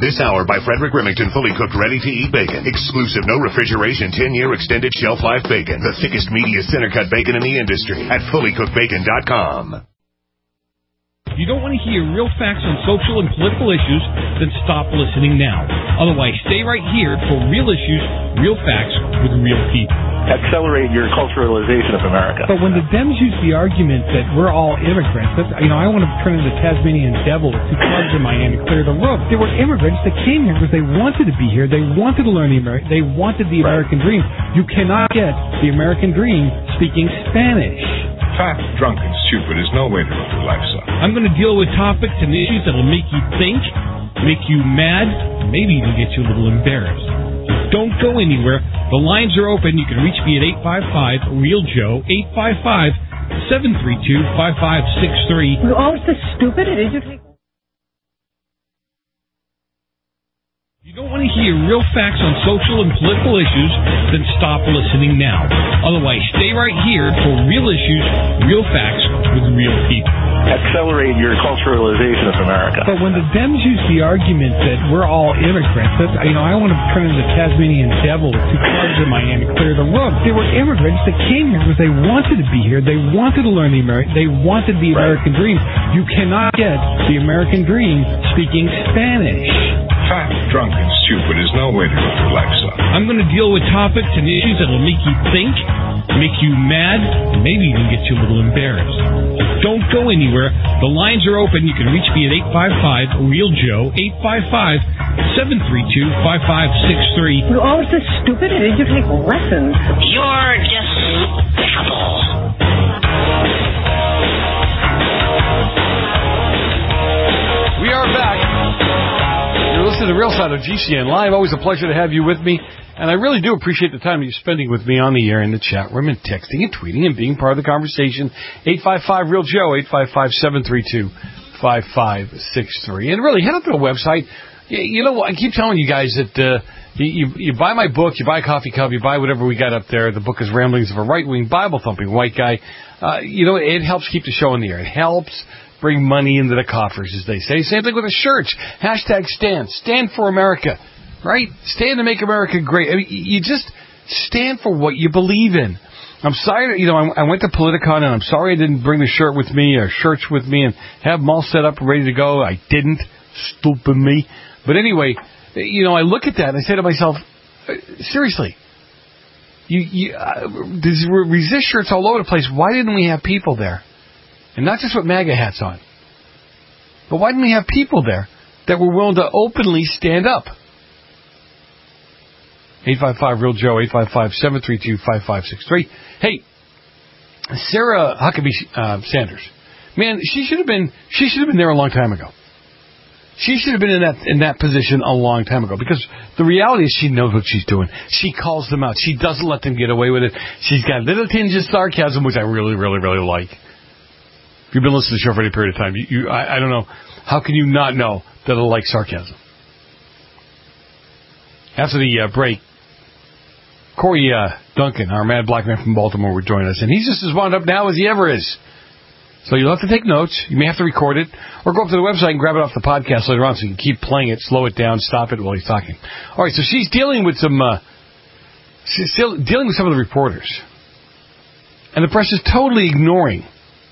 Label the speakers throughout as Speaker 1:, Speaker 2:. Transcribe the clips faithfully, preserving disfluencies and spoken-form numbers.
Speaker 1: This hour by Frederick Remington, fully cooked, ready-to-eat bacon. Exclusive, no refrigeration, ten-year extended shelf life bacon. The thickest, meatiest center-cut bacon in the industry at fully cooked bacon dot com.
Speaker 2: If you don't want to hear real facts on social and political issues, then stop listening now. Otherwise, stay right here for real issues, real facts with real people.
Speaker 3: Accelerate your culturalization of America.
Speaker 4: But when the Dems use the argument that we're all immigrants, that's, you know, I want to turn into the Tasmanian devil with two clubs in my hand and clear the road. They were immigrants that came here because they wanted to be here. They wanted to learn the American. They wanted the American dream. You cannot get the American dream speaking Spanish.
Speaker 5: Fat, drunk, and stupid is no way to live your life, son.
Speaker 2: I'm going to deal with topics and issues that will make you think, make you mad, maybe even get you a little embarrassed. Don't go anywhere. The lines are open. You can reach me at eight five five, real Joe, eight five five, seven three two, five five six three.
Speaker 6: You're always so stupid. It is your take.
Speaker 2: If you don't want to hear real facts on social and political issues, then stop listening now. Otherwise, stay right here for real issues, real facts with real people.
Speaker 3: Accelerate your culturalization of America.
Speaker 4: But when the Dems use the argument that we're all immigrants, that's, you know, I want to turn into the Tasmanian devil with two clubs in my hand and clear the road. They were immigrants that came here because they wanted to be here. They wanted to learn the American. They wanted the American dream. You cannot get the American dream speaking Spanish.
Speaker 5: Fat, drunk, and stupid is no way to live your life, son.
Speaker 2: I'm going to deal with topics and issues that will make you think, make you mad, and maybe even get you a little embarrassed. Don't go anywhere. The lines are open. You can reach me at eight five five, real Joe, eight five five, seven three two, five five six three.
Speaker 6: You're always so stupid. It is your take lessons.
Speaker 7: You're despicable.
Speaker 8: We are back. You're listening to Real Side of G C N Live. Always a pleasure to have you with me. And I really do appreciate the time you're spending with me on the air in the chat room and texting and tweeting and being part of the conversation. eight five five, real Joe, eight five five, seven three two, five five six three. And really, head up to the website. You know, I keep telling you guys that uh, you, you buy my book, you buy a coffee cup, you buy whatever we got up there. The book is Ramblings of a Right-Wing Bible-Thumping White Guy. Uh, you know, it helps keep the show in the air. It helps bring money into the coffers, as they say. Same thing with the shirts. Hashtag stand. Stand for America. Right? Stand to make America great. I mean, you just stand for what you believe in. I'm sorry, you know, I went to Politicon, and I'm sorry I didn't bring the shirt with me or shirts with me and have them all set up and ready to go. I didn't. Stupid me. But anyway, you know, I look at that and I say to myself, seriously, you, you, uh, there's resist shirts all over the place. Why didn't we have people there? And not just with MAGA hats on. But why didn't we have people there that were willing to openly stand up? eight five five, real Joe, eight five five, seven three two, five five six three. Hey, Sarah Huckabee uh, Sanders. Man, she should have been she should have been there a long time ago. She should have been in that in that position a long time ago, because the reality is she knows what she's doing. She calls them out. She doesn't let them get away with it. She's got a little tinge of sarcasm, which I really, really, really like. If you've been listening to the show for any period of time, you, you I, I don't know, how can you not know that I like sarcasm? After the uh, break, Corey uh, Duncan, our mad black man from Baltimore, would join us, and he's just as wound up now as he ever is. So you'll have to take notes. You may have to record it, or go up to the website and grab it off the podcast later on so you can keep playing it, slow it down, stop it while he's talking. All right, so she's dealing with some, uh, she's still dealing with some of the reporters. And the press is totally ignoring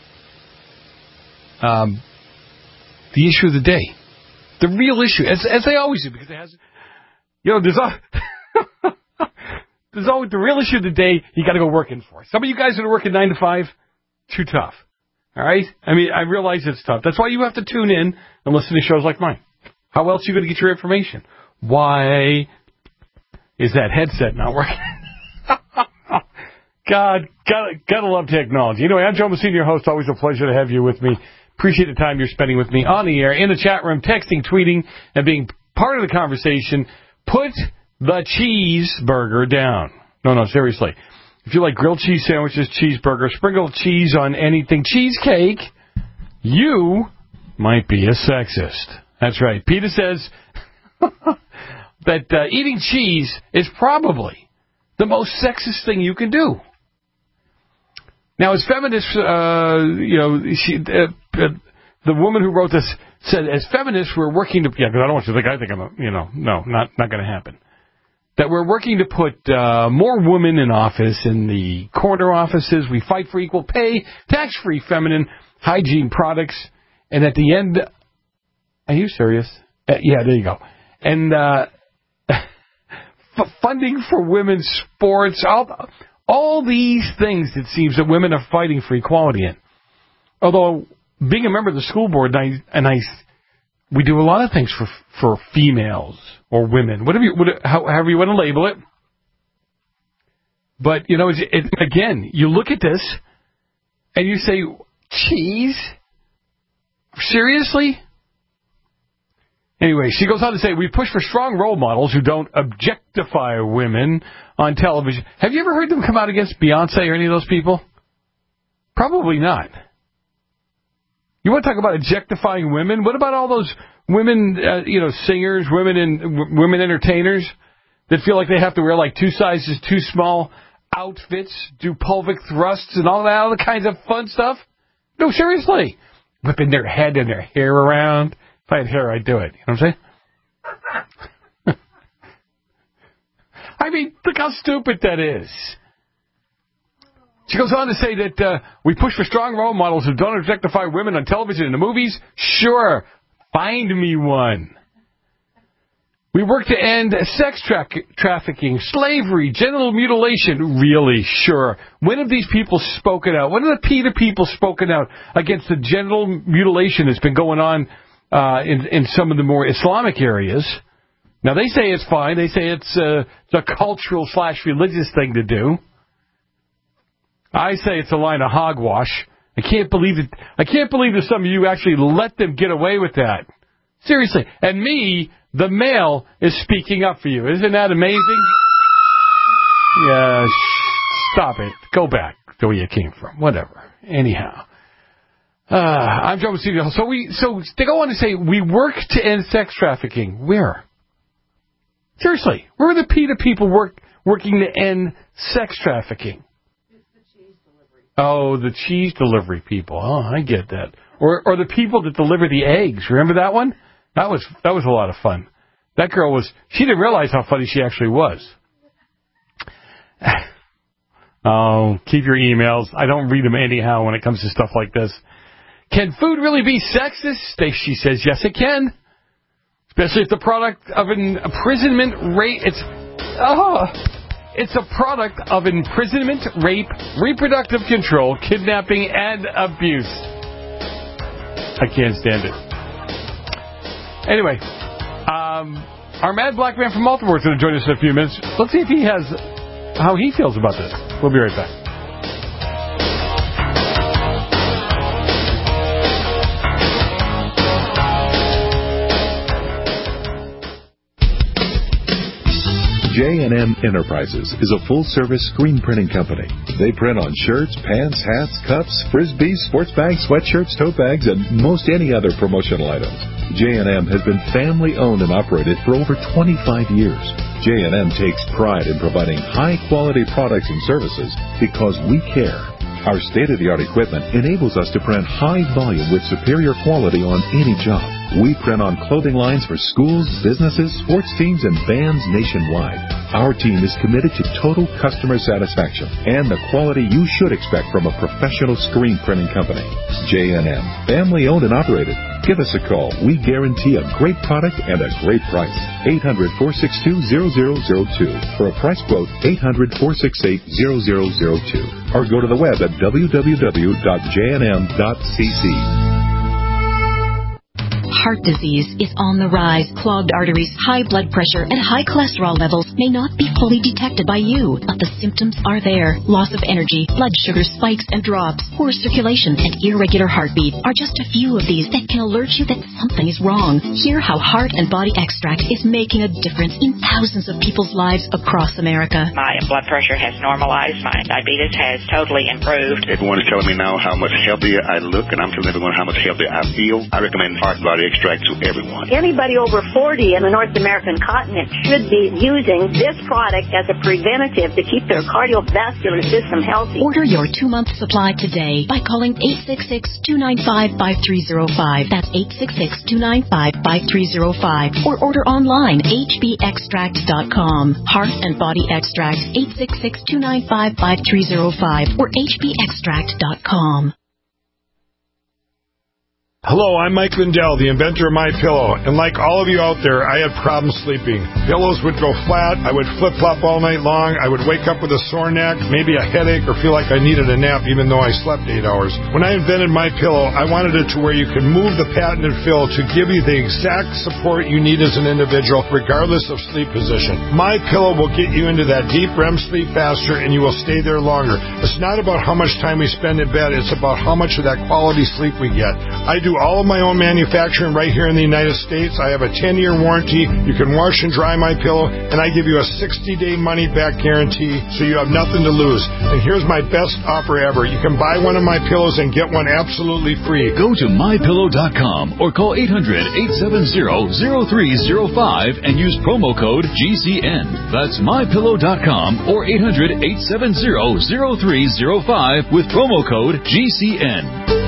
Speaker 8: um, the issue of the day. The real issue, as, as they always do, because it has, you know, there's all... There's always the real issue of the day you got to go working for. Some of you guys that are working nine to five, too tough. All right? I mean, I realize it's tough. That's why you have to tune in and listen to shows like mine. How else are you going to get your information? Why is that headset not working? God, gotta, gotta love technology. Anyway, I'm Joe Messina, your host. Always a pleasure to have you with me. Appreciate the time you're spending with me on the air, in the chat room, texting, tweeting, and being part of the conversation. Put the cheeseburger down. No, no, seriously. If you like grilled cheese sandwiches, cheeseburger, sprinkle cheese on anything, cheesecake, you might be a sexist. That's right. Peter says that uh, eating cheese is probably the most sexist thing you can do. Now, as feminists, uh, you know, she, uh, uh, the woman who wrote this said, as feminists, we're working to, yeah, because I don't want you to think I think I'm a, you know, no, not, not going to happen. That we're working to put uh, more women in office in the corner offices. We fight for equal pay, tax-free feminine hygiene products. And at the end, are you serious? Uh, yeah, there you go. And uh, f- funding for women's sports, all, all these things it seems that women are fighting for equality in. Although being a member of the school board, and I, and I we do a lot of things for for females or women, whatever you, whatever, however you want to label it. But, you know, it, it, again, you look at this and you say, geez, seriously? Anyway, she goes on to say, we push for strong role models who don't objectify women on television. Have you ever heard them come out against Beyonce or any of those people? Probably not. You want to talk about objectifying women? What about all those women, uh, you know, singers, women in, w- women entertainers that feel like they have to wear like two sizes too small outfits, do pelvic thrusts and all that other kinds of fun stuff? No, seriously. Whipping their head and their hair around. If I had hair, I'd do it. You know what I'm saying? I mean, look how stupid that is. She goes on to say that uh, we push for strong role models who don't objectify women on television and the movies. Sure, find me one. We work to end sex tra- trafficking, slavery, genital mutilation. Really, sure. When have these people spoken out? When have the PETA people spoken out against the genital mutilation that's been going on uh, in, in some of the more Islamic areas? Now, they say it's fine. They say it's, uh, it's a cultural slash religious thing to do. I say it's a line of hogwash. I can't believe it. I can't believe that some of you actually let them get away with that. Seriously. And me, the male, is speaking up for you. Isn't that amazing? Yeah, sh- stop it. Go back to where you came from. Whatever. Anyhow. Uh, I'm Joe Stevie. So we, so they go on to say, we work to end sex trafficking. Where? Seriously. Where are the PETA people work, working to end sex trafficking? Oh, the cheese delivery people. Oh, I get that. Or or the people that deliver the eggs. Remember that one? That was that was a lot of fun. That girl was, she didn't realize how funny she actually was. Oh, keep your emails. I don't read them anyhow when it comes to stuff like this. Can food really be sexist? She says, yes, it can. Especially if the product of an imprisonment rate, it's, oh, it's a product of imprisonment, rape, reproductive control, kidnapping, and abuse. I can't stand it. Anyway, um, our mad black man from Baltimore is going to join us in a few minutes. Let's see if he has, how he feels about this. We'll be right back.
Speaker 9: J and M Enterprises is a full-service screen printing company. They print on shirts, pants, hats, cups, frisbees, sports bags, sweatshirts, tote bags, and most any other promotional items. J and M has been family-owned and operated for over twenty-five years. J and M takes pride in providing high-quality products and services because we care. Our state-of-the-art equipment enables us to print high volume with superior quality on any job. We print on clothing lines for schools, businesses, sports teams, and bands nationwide. Our team is committed to total customer satisfaction and the quality you should expect from a professional screen printing company. J and M, family-owned and operated. Give us a call. We guarantee a great product and a great price. eight hundred, four six two, zero zero zero two. For a price quote, eight hundred, four six eight, zero zero zero two. Or go to the web at w w w dot j n m dot c c.
Speaker 10: Heart disease is on the rise. Clogged arteries, high blood pressure, and high cholesterol levels may not be fully detected by you, but the symptoms are there. Loss of energy, blood sugar spikes and drops, poor circulation, and irregular heartbeat are just a few of these that can alert you that something is wrong. Hear how Heart and Body Extract is making a difference in thousands of people's lives across America.
Speaker 7: My blood pressure has normalized. My diabetes has totally improved.
Speaker 11: Everyone is telling me now how much healthier I look, and I'm telling everyone how much healthier I feel. I recommend Heart and Body extract to everyone.
Speaker 6: Anybody over forty in the North American continent should be using this product as a preventative to keep their cardiovascular system healthy.
Speaker 10: Order your two-month supply today by calling eight six six, two nine five, five three zero five. That's eight six six, two nine five, five three zero five. Or order online, h b extract dot com. Heart and Body Extract, eight six six, two nine five, five three zero five or h b extract dot com.
Speaker 12: Hello, I'm Mike Lindell, the inventor of MyPillow, and like all of you out there, I had problems sleeping. Pillows would go flat, I would flip-flop all night long, I would wake up with a sore neck, maybe a headache, or feel like I needed a nap even though I slept eight hours. When I invented MyPillow, I wanted it to where you could move the patented fill to give you the exact support you need as an individual, regardless of sleep position. MyPillow will get you into that deep R E M sleep faster, and you will stay there longer. It's not about how much time we spend in bed, it's about how much of that quality sleep we get. I do all of my own manufacturing right here in the United States. I have a ten-year warranty. You can wash and dry my pillow, and I give you a sixty-day money-back guarantee, so you have nothing to lose. And here's my best offer ever. You can buy one of my pillows and get one absolutely free.
Speaker 13: Go to my pillow dot com or call eight hundred, eight seven zero, zero three zero five and use promo code G C N. That's my pillow dot com or eight hundred, eight seven zero, zero three zero five with promo code G C N.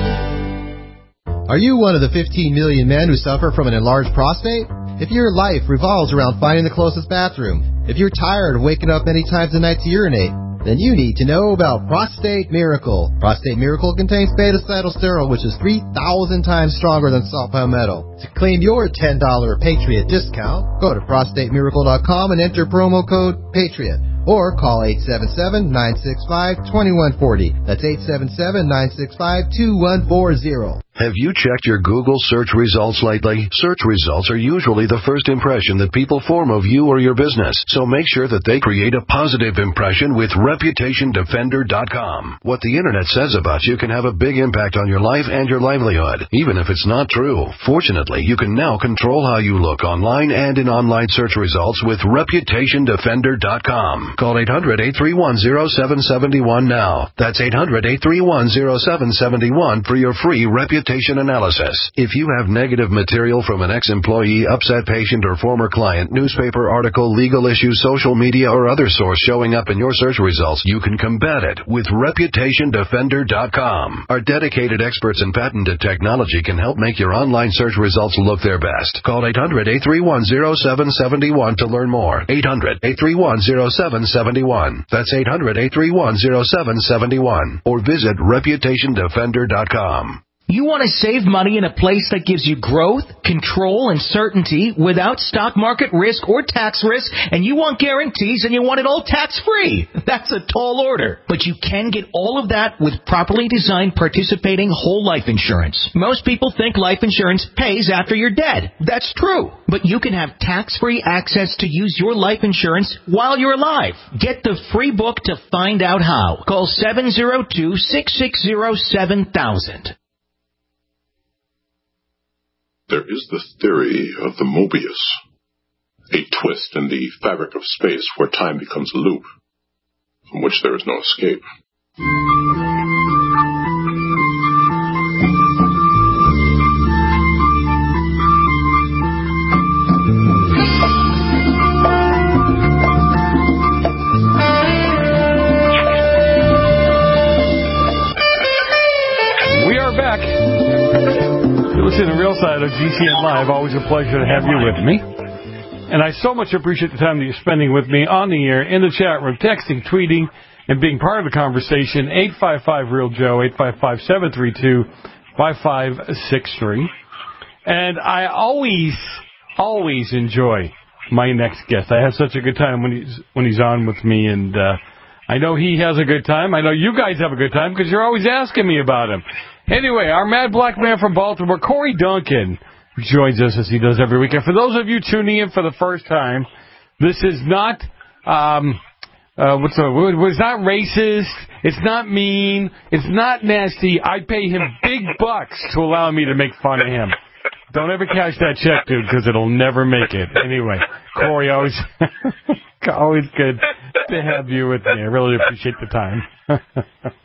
Speaker 14: Are you one of the fifteen million men who suffer from an enlarged prostate? If your life revolves around finding the closest bathroom, if you're tired of waking up many times a night to urinate, then you need to know about Prostate Miracle. Prostate Miracle contains beta-cytosterol, which is three thousand times stronger than saw palmetto. To claim your ten dollars Patriot discount, go to prostate miracle dot com and enter promo code Patriot. Or call eight seven seven, nine six five, two one four zero. That's eight seven seven, nine six five, two one four zero.
Speaker 15: Have you checked your Google search results lately? Search results are usually the first impression that people form of you or your business, so make sure that they create a positive impression with reputation defender dot com. What the internet says about you can have a big impact on your life and your livelihood, even if it's not true. Fortunately, you can now control how you look online and in online search results with reputation defender dot com. Call eight hundred, eight three one, zero seven seven one now. That's eight hundred, eight three one, zero seven seven one for your free reputation analysis. If you have negative material from an ex-employee, upset patient, or former client, newspaper article, legal issue, social media, or other source showing up in your search results, you can combat it with reputation defender dot com. Our dedicated experts in patented technology can help make your online search results look their best. Call eight hundred, eight three one, zero seven seven one to learn more. eight hundred, eight three one, zero seven seven one. That's eight hundred, eight three one, zero seven seven one. Or visit reputation defender dot com.
Speaker 16: You want to save money in a place that gives you growth, control, and certainty without stock market risk or tax risk, and you want guarantees and you want it all tax-free. That's a tall order. But you can get all of that with properly designed participating whole life insurance. Most people think life insurance pays after you're dead. That's true. But you can have tax-free access to use your life insurance while you're alive. Get the free book to find out how. Call seven zero two, six six zero, seven thousand.
Speaker 17: There is the theory of the Mobius, a twist in the fabric of space where time becomes a loop, from which there is no escape.
Speaker 8: We are back. Listen to Real Side of G C N Live. Always a pleasure to have you with me. And I so much appreciate the time that you're spending with me on the air, in the chat room, texting, tweeting, and being part of the conversation. eight five five, real Joe, eight five five, seven three two, five five six three. And I always, always enjoy my next guest. I have such a good time when he's when he's on with me, and uh, I know he has a good time. I know you guys have a good time because you're always asking me about him. Anyway, our mad black man from Baltimore, Corey Duncan, joins us as he does every weekend. For those of you tuning in for the first time, this is not, um, uh, what's the word? It's not racist. It's not mean. It's not nasty. I pay him big bucks to allow me to make fun of him. Don't ever cash that check, dude, because it'll never make it. Anyway, Corey, always, always good to have you with me. I really appreciate the time.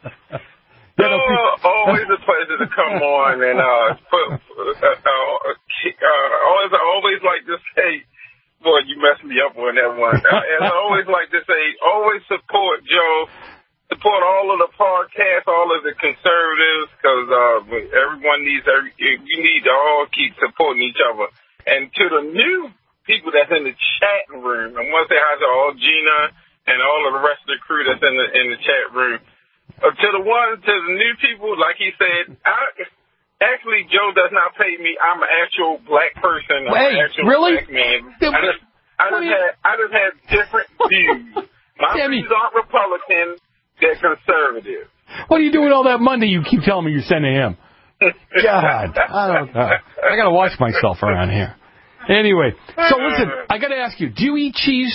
Speaker 18: Oh, always a pleasure to come on and uh, put, uh,
Speaker 11: uh, always, I always like to say, boy, you messed me up on that one. Uh, and I always like to say, always support Joe, support all of the podcasts, all of the conservatives, because uh, everyone needs, every, you need to all keep supporting each other. And to the new people that's in the chat room, I want to say hi to all Gina and all of the rest of the crew that's in the in the chat room. Uh, to the ones, to the new people, like he said, I, actually, Joe does not pay me. I'm an actual black person. I'm
Speaker 8: Hey,
Speaker 11: an actual
Speaker 8: really?
Speaker 11: black man. I just, I just had, I just had different views. My
Speaker 8: Tammy.
Speaker 11: views aren't Republican; they're conservative.
Speaker 8: What are you doing all that Monday you keep telling me you're sending him? God, I don't know. I got to watch myself around here. Anyway, so listen, I got to ask you, do you eat cheese?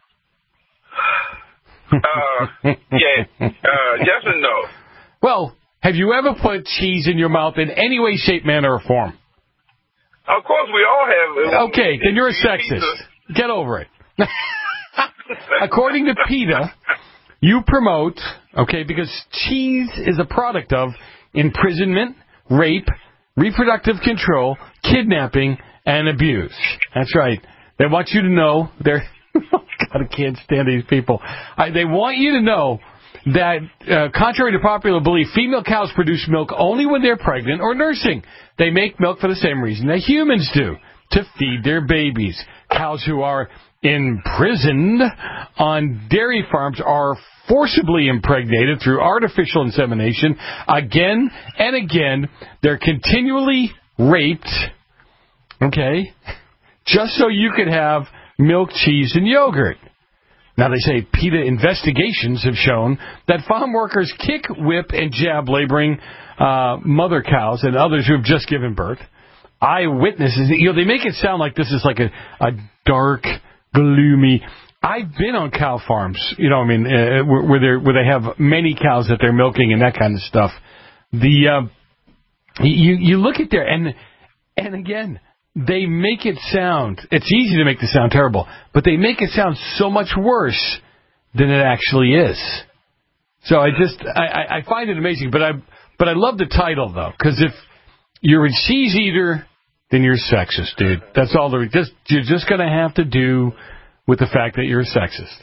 Speaker 11: Uh, yeah, uh, yes and no.
Speaker 8: Well, have you ever put cheese in your mouth in any way, shape, manner, or form?
Speaker 11: Of course, we all have.
Speaker 8: Okay, then you're a sexist. Get over it. According to PETA, you promote, okay, because cheese is a product of imprisonment, rape, reproductive control, kidnapping, and abuse. That's right. They want you to know they're... God, I can't stand these people. I, they want you to know that, uh, contrary to popular belief, female cows produce milk only when they're pregnant or nursing. They make milk for the same reason that humans do, to feed their babies. Cows who are imprisoned on dairy farms are forcibly impregnated through artificial insemination. Again and again, they're continually raped, okay, just so you could have milk, cheese, and yogurt. Now, they say PETA investigations have shown that farm workers kick, whip, and jab laboring uh, mother cows and others who have just given birth. Eyewitnesses, you know, they make it sound like this is like a, a dark, gloomy... I've been on cow farms, you know, I mean, uh, where, where, they're, where they have many cows that they're milking and that kind of stuff. The uh, you you look at there, and and again, they make it sound, it's easy to make the sound terrible, but they make it sound so much worse than it actually is. So I just, I, I find it amazing, but I but I love the title, though, because if you're a cheese eater, then you're sexist, dude. That's all there is. Just, you're just going to have to do with the fact that you're a sexist.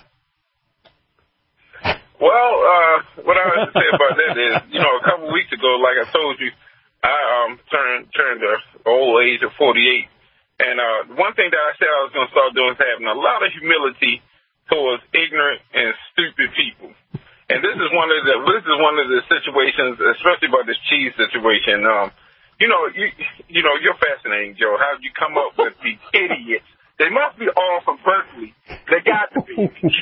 Speaker 11: Well, uh, what I have to say about that is, you know, a couple of weeks ago, like I told you, I um turned turned the old age of forty-eight, and uh, one thing that I said I was going to start doing is having a lot of humility towards ignorant and stupid people. And this is one of the this is one of the situations, especially about this cheese situation. Um, you know, you you know, you're fascinating, Joe. How did you come up with these idiots? They must be all from Berkeley. They got to be.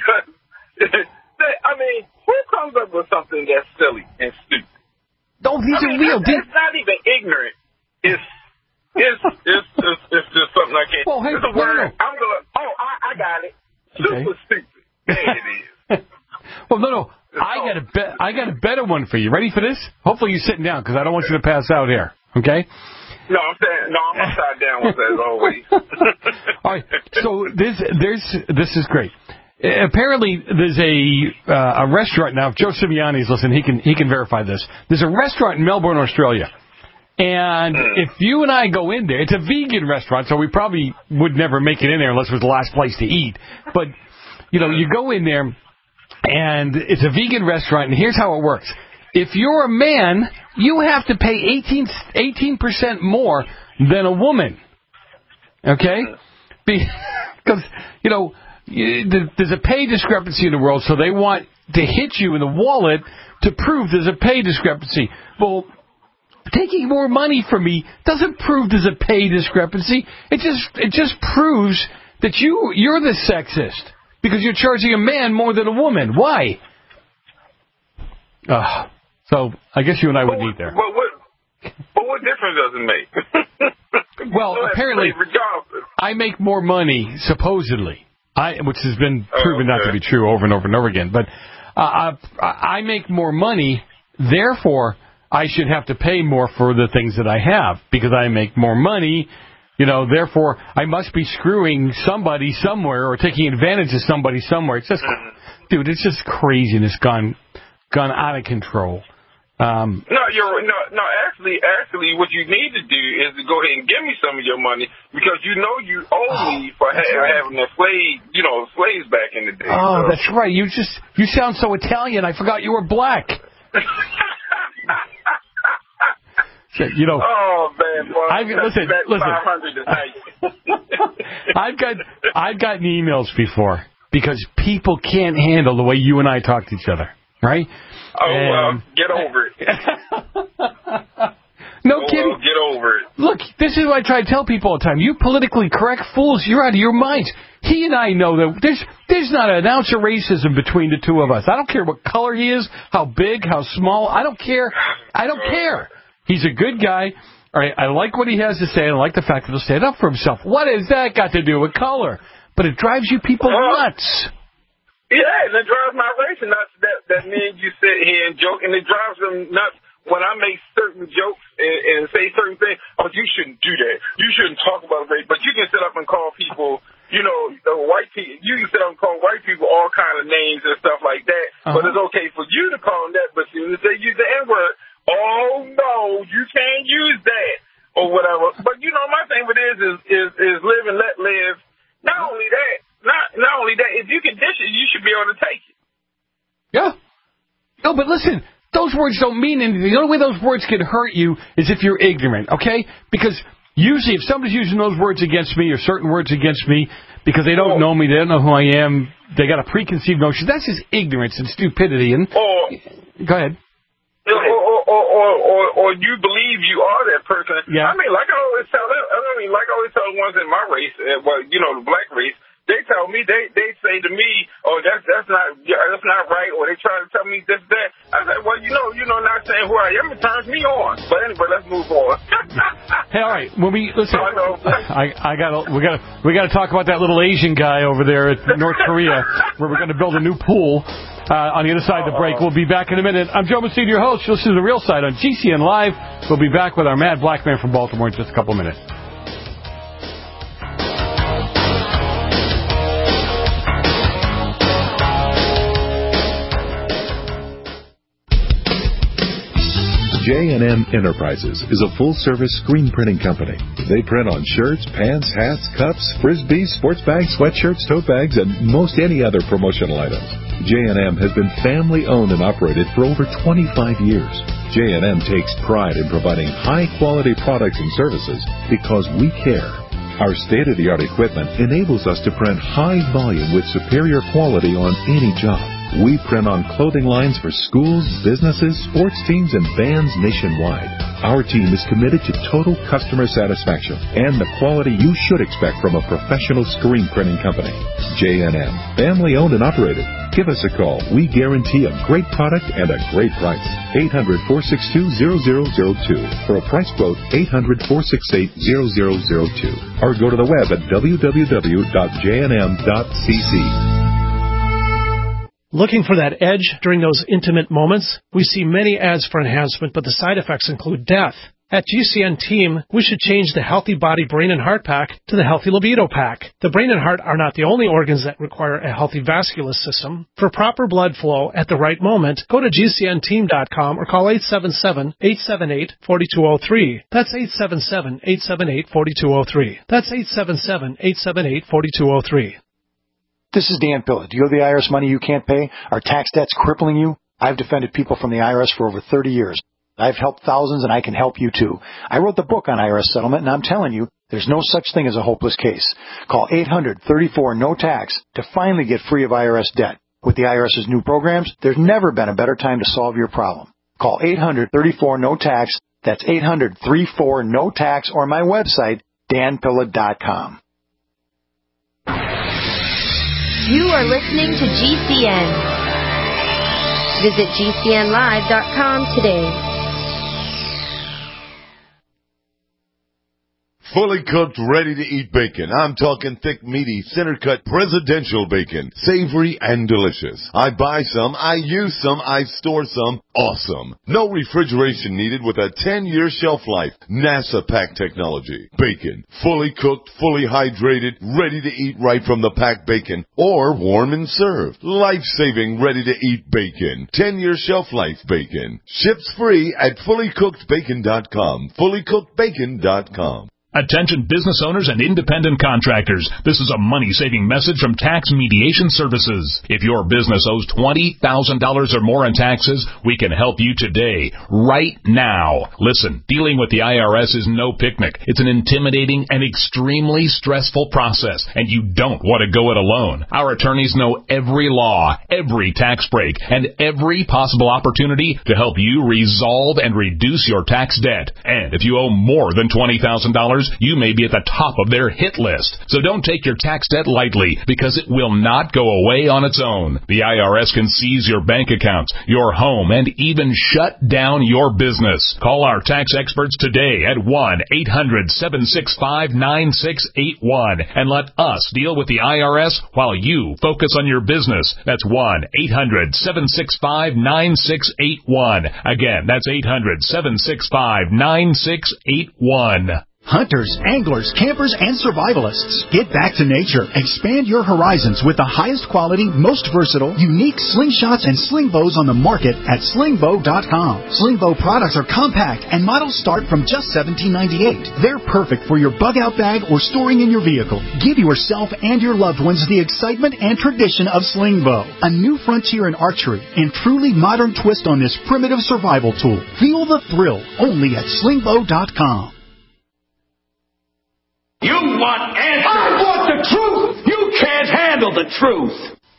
Speaker 11: I mean, who comes up with something that's silly and stupid?
Speaker 8: No, these
Speaker 11: I
Speaker 8: are
Speaker 11: mean,
Speaker 8: real.
Speaker 11: It's, it's not even ignorant. It's it's it's it's, it's just something I can't.
Speaker 8: Well, hey,
Speaker 11: it's a
Speaker 8: no,
Speaker 11: word.
Speaker 8: no.
Speaker 11: I'm going. Oh, I, I got it. Super
Speaker 8: Okay.
Speaker 11: stupid. There it is.
Speaker 8: Well, no, no. I got a be- I got a better one for you. Ready for this? Hopefully you're sitting down because I don't want you to pass out here. Okay?
Speaker 11: No, I'm saying no. I'm upside down with that as always.
Speaker 8: All right. So this there's this is great. Apparently, there's a uh, a restaurant now. If Joe Simeoni's listening, he can he can verify this. There's a restaurant in Melbourne, Australia, and if you and I go in there, it's a vegan restaurant, so we probably would never make it in there unless it was the last place to eat. But you know, you go in there, and it's a vegan restaurant, and here's how it works: if you're a man, you have to pay eighteen percent more than a woman. Okay, because you know. There's a pay discrepancy in the world, so they want to hit you in the wallet to prove there's a pay discrepancy. Well, taking more money from me doesn't prove there's a pay discrepancy. It just it just proves that you you're the sexist because you're charging a man more than a woman. Why? Uh, so I guess you and I would meet there.
Speaker 11: Well, what, but what difference does it make?
Speaker 8: Well,
Speaker 11: so
Speaker 8: apparently,
Speaker 11: regardless.
Speaker 8: I make more money supposedly. I, which has been proven
Speaker 11: oh, okay.
Speaker 8: not to be true over and over and over again. But uh, I, I make more money, therefore I should have to pay more for the things that I have because I make more money. You know, therefore I must be screwing somebody somewhere or taking advantage of somebody somewhere. It's just, dude, it's just craziness gone gone out of control. Um,
Speaker 11: no, you're no, no. Actually, actually, what you need to do is to go ahead and give me some of your money because you know you owe oh, me for ha- right. having the slave, you know, slaves back in the day.
Speaker 8: Oh,
Speaker 11: so.
Speaker 8: That's right. You just you sound so Italian. I forgot you were black. You know.
Speaker 11: Oh man, boy.
Speaker 8: I've, listen, listen. I've got I've gotten emails before because people can't handle the way you and I talk to each other, right?
Speaker 11: Oh
Speaker 8: and,
Speaker 11: well, get over it.
Speaker 8: No
Speaker 11: oh,
Speaker 8: kidding.
Speaker 11: Well, get over it.
Speaker 8: Look, this is what I try to tell people all the time. You politically correct fools, you're out of your minds. He and I know that there's there's not an ounce of racism between the two of us. I don't care what color he is, how big, how small. I don't care. I don't care. He's a good guy. All right, I like what he has to say. I like the fact that he'll stand up for himself. What has that got to do with color? But it drives you people uh, nuts.
Speaker 11: Yeah, and it drives my racing nuts that, that me and you sit here and joke, and it drives them nuts when I make certain jokes and, and say certain things. Oh, you shouldn't do that. You shouldn't talk about race. But you can sit up and call people, you know, the white people. You can sit up and call white people all kind of names and stuff like that. Uh-huh. But it's okay for you to call them that. But you say use the N-word. Oh no, you can't use that or whatever. But you know, my thing with it is is is, is live and let live. Not only that. Not not only that, if you can dish it, you should be able to take it.
Speaker 8: Yeah. No, but listen, those words don't mean anything. The only way those words can hurt you is if you're ignorant, okay? Because usually if somebody's using those words against me or certain words against me because they don't oh. know me, they don't know who I am, they got a preconceived notion, that's just ignorance and stupidity. And
Speaker 11: or,
Speaker 8: Go ahead.
Speaker 11: Or, or, or, or, or, or you believe you are that person.
Speaker 8: Yeah.
Speaker 11: I mean, like I always tell them, I mean, like I always tell the ones in my race, uh, well, you know, the black race, they tell me, they they say to me, oh, that's that's not that's not right, or they try to tell me this, that. I said, well, you know, you know, not saying who I am, it turns me on. But anyway, let's move on.
Speaker 8: Hey, all right, when we listen, I I got we got we got to talk about that little Asian guy over there at North Korea, where we're going to build a new pool. Uh, on the other side of the break, we'll be back in a minute. I'm Joe Messina, your host. You listen to The Real Side on G C N Live. We'll be back with our mad black man from Baltimore in just a couple of minutes.
Speaker 9: J and M Enterprises is a full-service screen printing company. They print on shirts, pants, hats, cups, frisbees, sports bags, sweatshirts, tote bags, and most any other promotional items. J and M has been family-owned and operated for over twenty-five years. J and M takes pride in providing high-quality products and services because we care. Our state-of-the-art equipment enables us to print high volume with superior quality on any job. We print on clothing lines for schools, businesses, sports teams, and bands nationwide. Our team is committed to total customer satisfaction and the quality you should expect from a professional screen printing company. J and M, family owned and operated. Give us a call. We guarantee a great product and a great price. eight hundred, four six two, zero zero zero two. For a price quote, eight hundred, four six eight, zero zero zero two. Or go to the web at w w w dot j n m dot c c.
Speaker 18: Looking for that edge during those intimate moments? We see many ads for enhancement, but the side effects include death. At G C N Team, we should change the Healthy Body Brain and Heart Pack to the Healthy Libido Pack. The brain and heart are not the only organs that require a healthy vascular system. For proper blood flow at the right moment, go to G C N team dot com or call eight seven seven, eight seven eight, four two zero three. That's eight seven seven, eight seven eight, four two zero three. That's eight seven seven, eight seven eight, four two zero three.
Speaker 19: This is Dan Pilla. Do you owe the I R S money you can't pay? Are tax debts crippling you? I've defended people from the I R S for over thirty years. I've helped thousands, and I can help you, too. I wrote the book on I R S settlement, and I'm telling you, there's no such thing as a hopeless case. Call eight hundred, thirty-four, no tax to finally get free of I R S debt. With the IRS's new programs, there's never been a better time to solve your problem. Call eight hundred, thirty-four, no tax. That's eight hundred, thirty-four, no tax, or my website, dan pilla dot com.
Speaker 20: You are listening to G C N. Visit G C N live dot com today.
Speaker 21: Fully cooked, ready-to-eat bacon. I'm talking thick, meaty, center-cut presidential bacon. Savory and delicious. I buy some, I use some, I store some. Awesome. No refrigeration needed with a ten-year shelf life. NASA pack technology. Bacon. Fully cooked, fully hydrated, ready to eat right from the packed bacon. Or warm and served. Life-saving, ready-to-eat bacon. ten-year shelf life bacon. Ships free at fully cooked bacon dot com. fully cooked bacon dot com.
Speaker 22: Attention business owners and independent contractors. This is a money-saving message from Tax Mediation Services. If your business owes twenty thousand dollars or more in taxes, we can help you today, right now. Listen, dealing with the I R S is no picnic. It's an intimidating and extremely stressful process, and you don't want to go it alone. Our attorneys know every law, every tax break, and every possible opportunity to help you resolve and reduce your tax debt. And if you owe more than twenty thousand dollars, you may be at the top of their hit list. So don't take your tax debt lightly, because it will not go away on its own. The I R S can seize your bank accounts, your home, and even shut down your business. Call our tax experts today at one eight hundred seven six five nine six eight one and let us deal with the I R S while you focus on your business. That's one eight hundred seven six five nine six eight one. Again, that's eight hundred seven six five nine six eight one.
Speaker 23: Hunters, anglers, campers, and survivalists. Get back to nature. Expand your horizons with the highest quality, most versatile, unique slingshots and sling bows on the market at sling bow dot com. Sling bow products are compact and models start from just seventeen ninety-eight. They're perfect for your bug-out bag or storing in your vehicle. Give yourself and your loved ones the excitement and tradition of sling bow. A new frontier in archery and truly modern twist on this primitive survival tool. Feel the thrill only at sling bow dot com.
Speaker 24: You want answers. I want the truth. You can't handle the truth.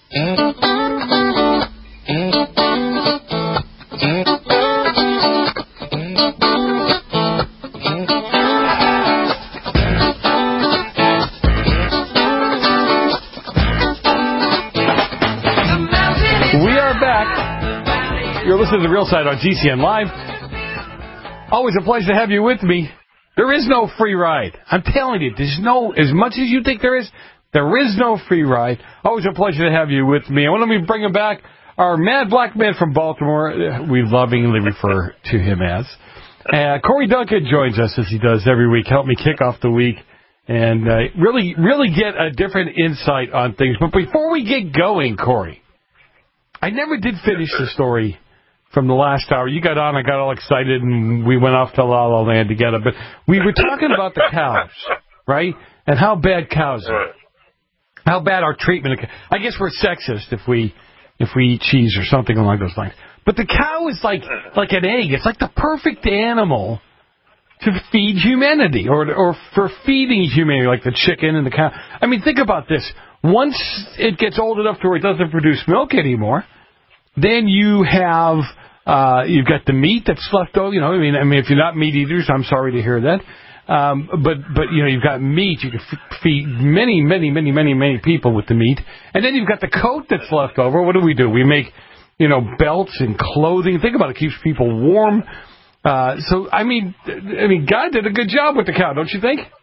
Speaker 8: We are back. You're listening to The Real Side on G C N Live. Always a pleasure to have you with me. There is no free ride. I'm telling you, there's no, as much as you think there is, there is no free ride. Always a pleasure to have you with me. I want to be bringing back our mad black man from Baltimore. We lovingly refer to him as. Uh, Corey Duncan joins us as he does every week. Help me kick off the week and uh, really, really get a different insight on things. But before we get going, Corey, I never did finish the story from the last hour. You got on, I got all excited, and we went off to La La Land together. But we were talking about the cows, right? And how bad cows are. How bad our treatment. I guess we're sexist if we if we eat cheese or something along those lines. But the cow is like like an egg. It's like the perfect animal to feed humanity, or or for feeding humanity, like the chicken and the cow. I mean, think about this. Once it gets old enough to where it doesn't produce milk anymore, then you have uh, you've got the meat that's left over. You know, I mean, I mean, if you're not meat eaters, I'm sorry to hear that. Um, but but you know, you've got meat. You can f- feed many, many, many, many, many people with the meat, and then you've got the coat that's left over. What do we do? We make, you know, belts and clothing. Think about it; it keeps people warm. Uh, so I mean, I mean, God did a good job with the cow, don't you think?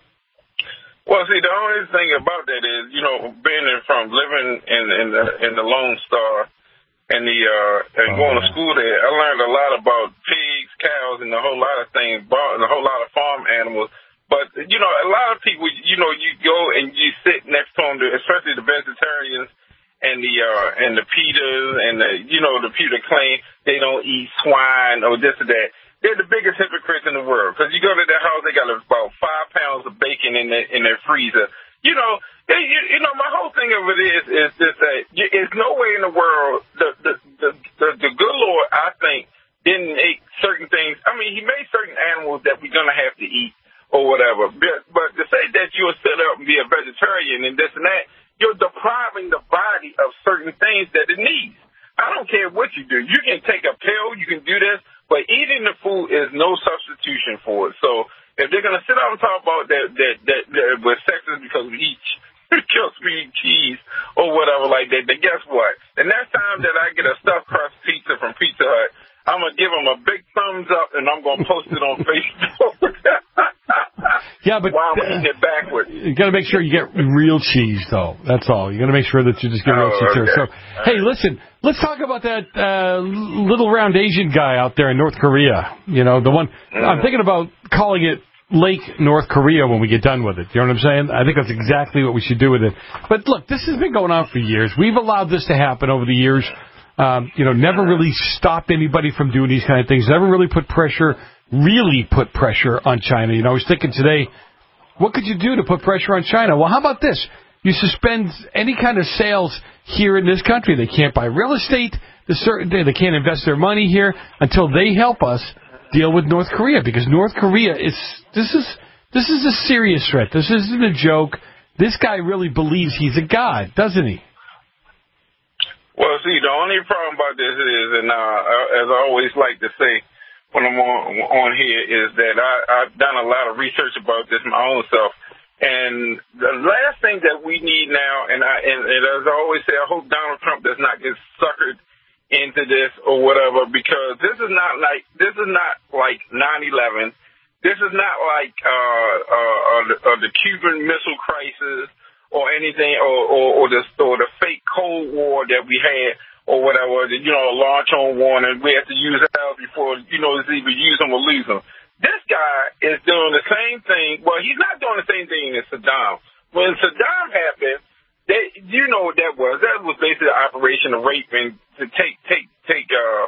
Speaker 11: Well, see, the only thing about that is, you know, being from living in in the in the Lone Star. And the uh, and going to school there, I learned a lot about pigs, cows, and a whole lot of things, and a whole lot of farm animals. But you know, a lot of people, you know, you go and you sit next to them, especially the vegetarians and the uh, and the PETAs and the, you know, the people that claim they don't eat swine or this or that. They're the biggest hypocrites in the world, because you go to their house, they got about five pounds of bacon in their in their freezer. You know, they, you, you know, my whole thing of it is, is this, that there's no way in the world, the, the, the, the, the good Lord, I think, didn't make certain things. I mean, he made certain animals that we're going to have to eat or whatever. But, but to say that you'll sit up and be a vegetarian and this and that, you're depriving the body of certain things that it needs. I don't care what you do. You can take a pill, you can do this, but eating the food is no substitution for it. So, if they're going to sit out and talk about that, that, that, that we're sexist because we eat, because we eat cheese or whatever like that, then guess what? The next time that I get a stuffed crust pizza from Pizza Hut, I'm going to give them a big thumbs up and I'm going to post it on Facebook.
Speaker 8: Yeah, Yeah, but
Speaker 11: while we're eating it backwards.
Speaker 8: You got to make sure you get real cheese, though. That's all. You got to make sure that you just get real
Speaker 11: Oh,
Speaker 8: cheese there.
Speaker 11: okay.
Speaker 8: So, hey, listen, let's talk about that uh, little round Asian guy out there in North Korea. You know, the one
Speaker 11: Mm.
Speaker 8: I'm thinking about calling it Lake North Korea when we get done with it. You know what I'm saying? I think that's exactly what we should do with it. But look, this has been going on for years. We've allowed this to happen over the years. Um, you know, never really stopped anybody from doing these kind of things. Never really put pressure, really put pressure on China. You know, I was thinking today, what could you do to put pressure on China? Well, how about this? You suspend any kind of sales here in this country. They can't buy real estate. The certain day they can't invest their money here until they help us deal with North Korea, because North Korea is this is this is a serious threat. This isn't a joke. This guy really believes he's a god, doesn't he?
Speaker 11: Well, see, the only problem about this is, and uh, as I always like to say when I'm on, on here, is that I, I've done a lot of research about this my own self. And the last thing that we need now, and, I, and, and as I always say, I hope Donald Trump does not get suckered into this or whatever, because this is not like this is not like nine eleven. This is not like uh, uh, uh, the, uh, the Cuban Missile Crisis or anything, or, or, or the or the fake Cold War that we had or whatever. You know, a launch on one, and we had to use ours before you know it's either use them or lose them. This guy is doing the same thing. Well, he's not doing the same thing as Saddam. When Saddam happened, they, you know what that was. That was basically an operation of raping to take take take uh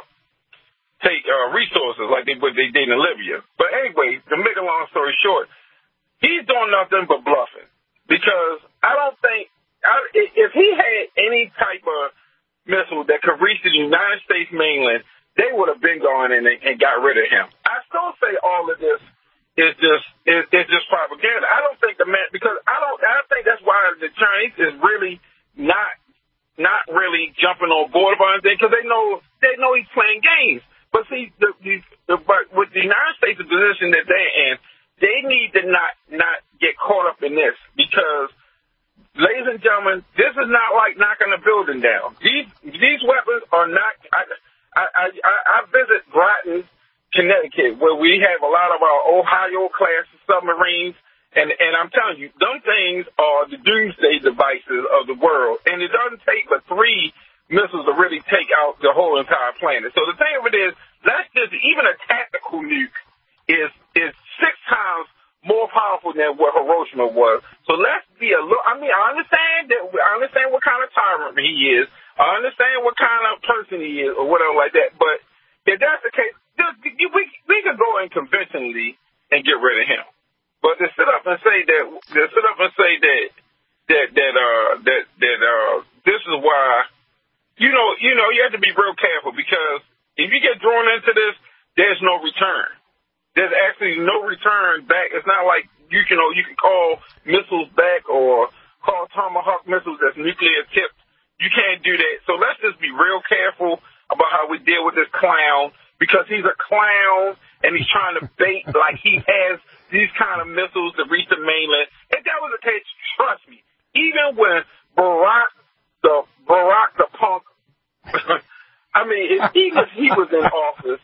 Speaker 11: take uh resources like they what they did in Libya. But anyway, to make a long story short, he's doing nothing but bluffing, because I don't think I, if he had any type of missile that could reach the United States mainland, they would have been gone in and, and got rid of him. I still say all of this is just is, is just propaganda. I don't think the man, because I don't I think that's why the Chinese is really not not really jumping on board about anything, because they know they know he's playing games. But see, the, the, the but with the United States the position that they're in, they need to not not get caught up in this, because, ladies and gentlemen, this is not like knocking a building down. These these weapons are not. I, I, I, I visit Groton, Connecticut, where we have a lot of our Ohio-class submarines, and, and I'm telling you, them things are the doomsday devices of the world, and it doesn't take but three missiles to really take out the whole entire planet. So the thing of it is, that's just, even a tactical nuke is is six times more powerful than what Hiroshima was. So let's be a little, I mean, I understand that, I understand what kind of tyrant he is. I understand what kind of person he is or whatever like that. But if that's the case, just, we, we could go in conventionally and get rid of him. But to sit up and say that, to sit up and say that, that, that, uh, that, that, uh, this is why, you know, you know, you have to be real careful, because if you get drawn into this, there's no return. There's actually no return back. It's not like you can, you know, you can call missiles back or call Tomahawk missiles that's nuclear tipped. You can't do that. So let's just be real careful about how we deal with this clown, because he's a clown and he's trying to bait like he has these kind of missiles to reach the mainland. If that was the case, trust me, even when Barack the Barack the punk, I mean, if even if he was in office,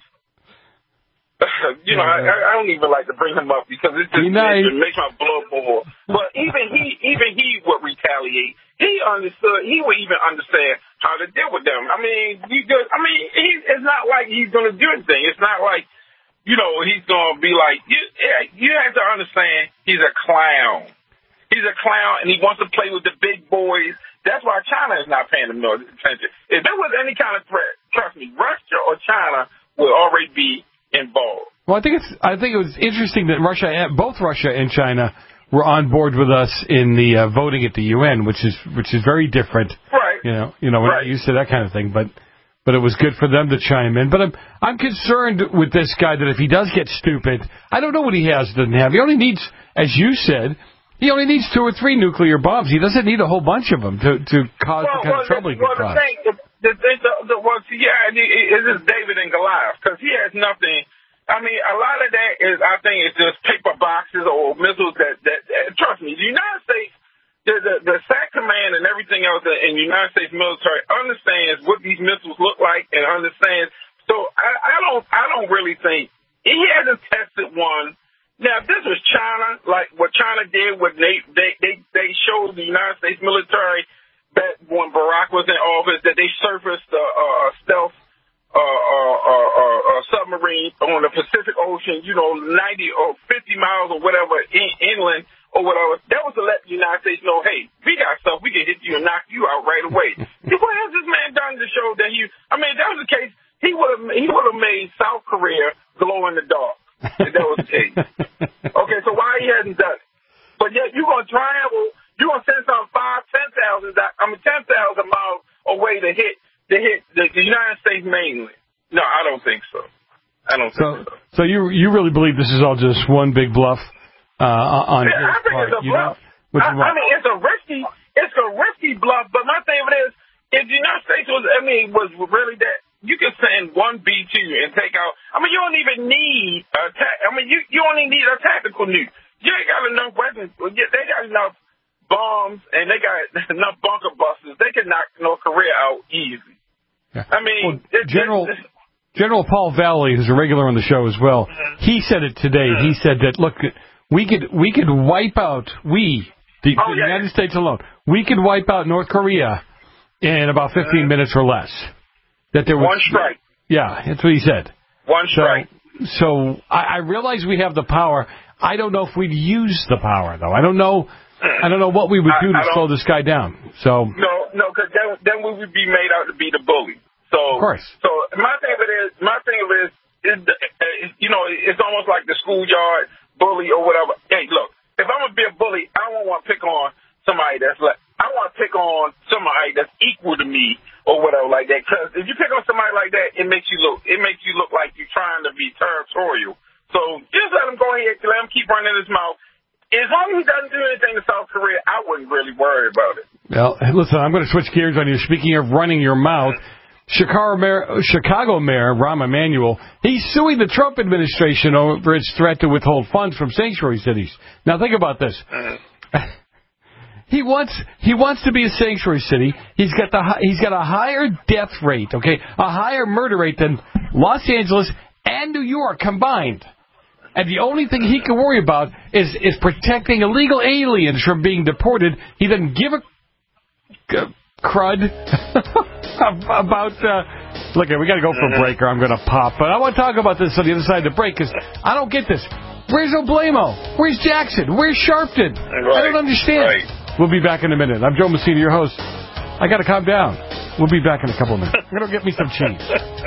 Speaker 11: you know, I, I don't even like to bring him up, because it just nice. it makes my blood boil. But even he, even he would retaliate. He understood. He would even understand how to deal with them. I mean, he just, I mean, he, it's not like he's going to do anything. It's not like, you know, he's going to be like. You, you have to understand, he's a clown. He's a clown, and he wants to play with the big boys. That's why China is not paying him no attention. If there was any kind of threat, trust me, Russia or China would already be involved.
Speaker 8: Well, I think it's. I think it was interesting that Russia, both Russia and China, were on board with us in the uh, voting at the U N, which is which is very different.
Speaker 11: Right.
Speaker 8: You know, you know, we're
Speaker 11: right.
Speaker 8: not used to that kind of thing, but but it was good for them to chime in. But I'm I'm concerned with this guy that if he does get stupid, I don't know what he has doesn't have. He only needs, as you said, he only needs two or three nuclear bombs. He doesn't need a whole bunch of them to to cause
Speaker 11: well,
Speaker 8: the kind
Speaker 11: well,
Speaker 8: of trouble he
Speaker 11: well,
Speaker 8: can cause.
Speaker 11: The thing, the, the, the, the, well, yeah, it is David and Goliath, because he has nothing. I mean, a lot of that is, I think, it's just paper boxes or missiles that, that, that trust me, the United States, the, the, the S A C Command and everything else in the United States military understands what these missiles look like and understands. So I, I don't, I don't really think he hasn't tested one Now, if this was China, like what China did, what they they they, they showed the United States military back when Barack was in office that they surfaced a uh, uh, stealth uh, uh, uh, uh, uh, submarine on the Pacific Ocean, you know, ninety or fifty miles or whatever in, inland or whatever. That was to let the United States know, hey, we got stuff, we can hit you and knock you out right away. What has this man done to show that he? I mean, if that was the case, he would have he would have made South Korea glow in the dark. If that was the case. Okay, so why he hasn't done it? But yet you're going to travel, you're going to send some five, ten thousand, I mean, ten thousand miles away to hit, to hit the, the United States mainland. No, I don't think so. I don't think so.
Speaker 8: So, so you you really believe this is all just one big bluff uh, on
Speaker 11: yeah,
Speaker 8: his
Speaker 11: I think
Speaker 8: part?
Speaker 11: it's a
Speaker 8: You
Speaker 11: bluff.
Speaker 8: know,
Speaker 11: I, I mean, it's a risky, it's a risky bluff, but my thing of it is, if the United States was, I mean, was really that, you can send one B two and take out. I mean, you don't even need a. Ta- I mean, you you only need a tactical nuke. You ain't got enough weapons. They got enough bombs and they got enough bunker busters. They can knock North Korea out easy.
Speaker 8: Yeah.
Speaker 11: I mean,
Speaker 8: well,
Speaker 11: it,
Speaker 8: General
Speaker 11: it, it,
Speaker 8: General Paul Valley, who's a regular on the show as well, he said it today. He said that look, we could we could wipe out we the,
Speaker 11: oh,
Speaker 8: the
Speaker 11: yeah.
Speaker 8: United States alone. We could wipe out North Korea in about fifteen minutes or less. That there was
Speaker 11: one strike.
Speaker 8: Yeah, that's what he said.
Speaker 11: One strike.
Speaker 8: So, so I, I realize we have the power. I don't know if we'd use the power though. I don't know. I don't know what we would do
Speaker 11: I,
Speaker 8: to
Speaker 11: I
Speaker 8: slow this guy down. So
Speaker 11: no, no, because then, then we would be made out to be the bully. So
Speaker 8: of course.
Speaker 11: So my thing of it is, my thing of it is, is, is you know, it's almost like the schoolyard bully or whatever. Hey, look, if I'm gonna be a bully, I don't want to pick on somebody that's like, I want to pick on somebody that's equal to me or whatever like that. Because if you pick on somebody like that, it makes you look, it makes you look like you're trying to be territorial. So just let him go ahead, let him keep running his mouth. As long as he doesn't do anything to South Korea, I wouldn't really worry about it.
Speaker 8: Well, listen, I'm going to switch gears on you. Speaking of running your mouth, Chicago Mayor, Chicago Mayor Rahm Emanuel, he's suing the Trump administration over its threat to withhold funds from sanctuary cities. Now think about this. Uh-huh. He wants he wants to be a sanctuary city. He's got the he's got a higher death rate, okay, a higher murder rate than Los Angeles and New York combined. And the only thing he can worry about is is protecting illegal aliens from being deported. He doesn't give a crud about. Uh, look, we got to go for a break, or I'm going to pop. But I want to talk about this on the other side of the break because I don't get this. Where's Oblamo? Where's Jackson? Where's Sharpton? Right. I don't understand.
Speaker 11: Right.
Speaker 8: We'll be back in a minute. I'm Joe Messina, your host. I got to calm down. We'll be back in a couple of minutes. I'm going to get me some cheese.